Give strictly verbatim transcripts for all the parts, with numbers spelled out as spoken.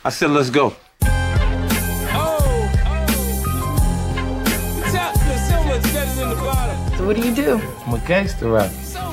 I said, let's go. So what do you do? I'm a gangster rapper.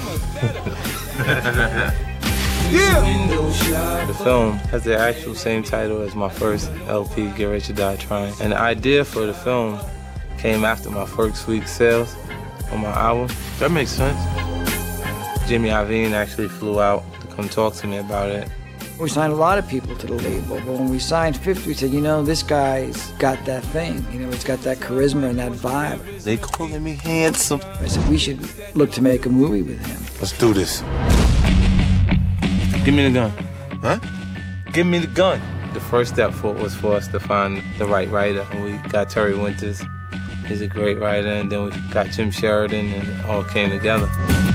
Yeah! The film has the actual same title as my first L P, Get Rich or Die Trying. And the idea for the film came after my first week sales on my album. That makes sense. Jimmy Iovine actually flew out to come talk to me about it. We signed a lot of people to the label, but when we signed fifty, we said, you know, this guy's got that thing. You know, he's got that charisma and that vibe. They calling me handsome. I said, we should look to make a movie with him. Let's do this. Give me the gun. Huh? Give me the gun. The first step for was for us to find the right writer. And we got Terry Winters. He's a great writer. And then we got Jim Sheridan, and it all came together.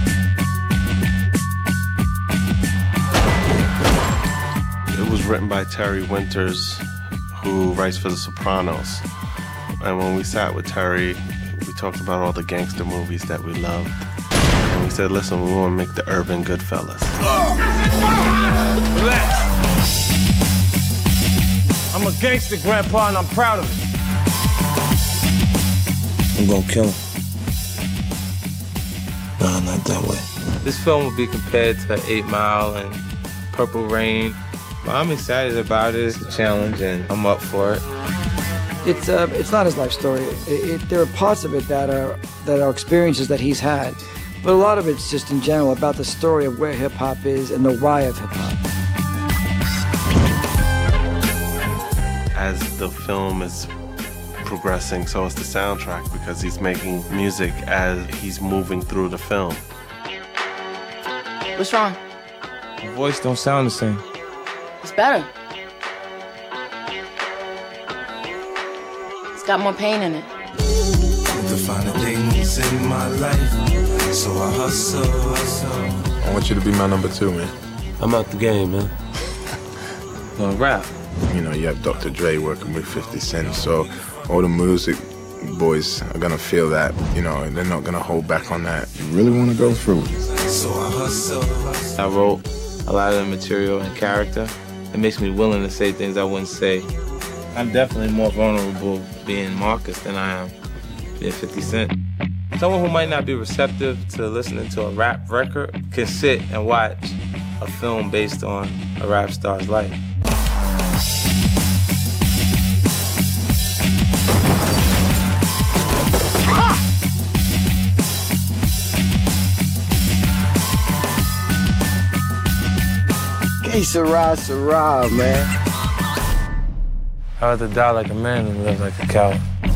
It was written by Terry Winters, who writes for The Sopranos. And when we sat with Terry, we talked about all the gangster movies that we loved. And we said, listen, we want to make the urban Goodfellas. Relax. I'm a gangster, Grandpa, and I'm proud of it. I'm gonna kill him. No, not that way. This film will be compared to Eight Mile and Purple Rain. But I'm excited about it. It's a challenge, and I'm up for it. It's uh, it's not his life story. It, it, there are parts of it that are that are experiences that he's had, but a lot of it's just in general about the story of where hip hop is and the why of hip hop. As the film is progressing, so is the soundtrack, because he's making music as he's moving through the film. What's wrong? My voice don't sound the same. It's better. It's got more pain in it. To find the things in my life, so I hustle, hustle. I want you to be my number two, man. I'm out the game, man. Gonna rap. You know, you have Doctor Dre working with fifty Cent, so all the music boys are gonna feel that, you know, and they're not gonna hold back on that. You really wanna go through it. So I hustle, hustle. I wrote a lot of the material and character. It makes me willing to say things I wouldn't say. I'm definitely more vulnerable being Marcus than I am being fifty Cent. Someone who might not be receptive to listening to a rap record can sit and watch a film based on a rap star's life. Hey, Sarah, Sarah, man. I'd rather die like a man than live like a coward.